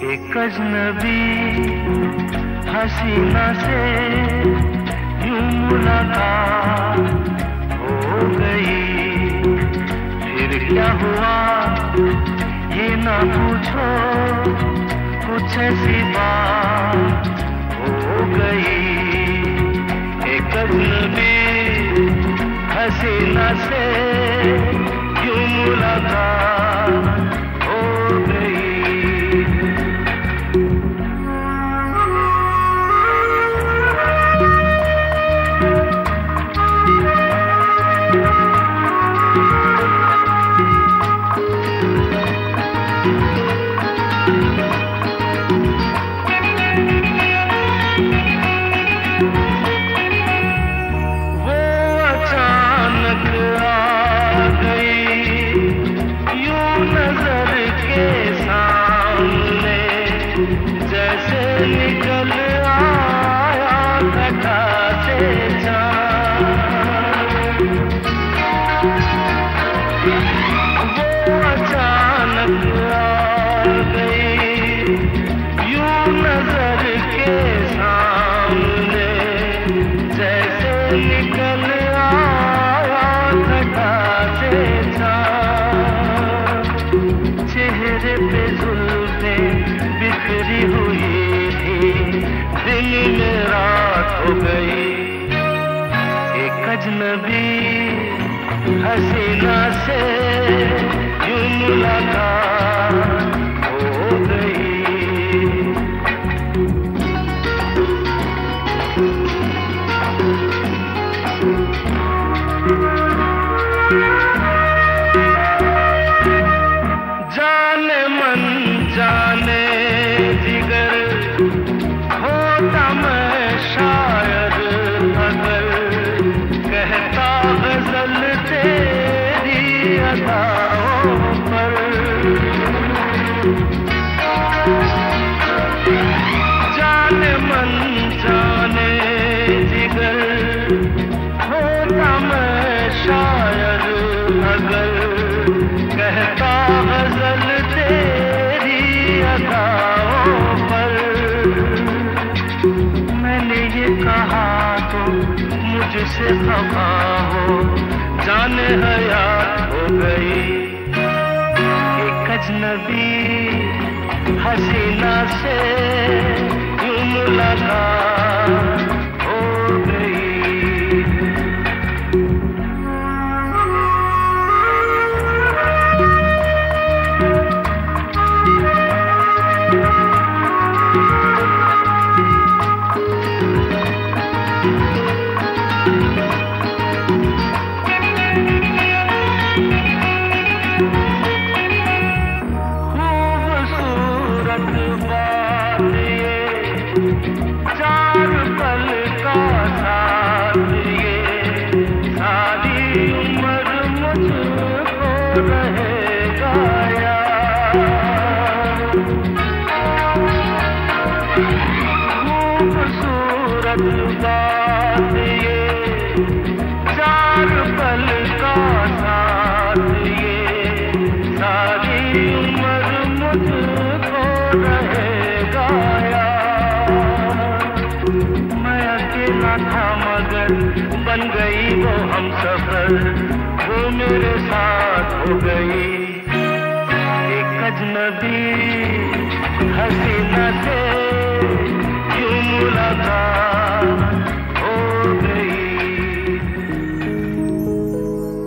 एक अजनबी हसीना से यूं मुलाकात हो गई। फिर क्या हुआ ये ना पूछो, कुछ ऐसी बात हो गई। एक अजनबी हसीना से यूं मुलाकात हो गई। जैसे निकल आया घटा से चाँद, वो अचानक आ गई यूं नजर के सामने। जैसे निकल आया घटा से चाँद, चेहरे पे जुल्फे बिखरी हुई थी, दिन में रात हो गई। एक अजनबी हसीना से यूं मुलाकात हो गई। जाने मन जाने जिगर होता मैं शायर अगर, कहता गजल तेरी अदाओं पर। जाने मन जाने जिगर होता मैं शायर अगर, कहता गजल तेरी अदाओं पर। मैंने ये कहा तो मुझसे खफा हो, जाने हयात हो गई। एक अजनबी हसीना से यूं मुलाकात हो गई। चार पल का साथ ये, सारी उम्र मुझको रहेगा याद। खूबसूरत बात ये, चार पल का साथ ये, सारी उम्र मुझको रहेगा याद। मैं अकेला था मगर बन गई वो हमसफर, वो मेरे साथ हो गई। एक अजनबी हसीना से यूं मुलाकात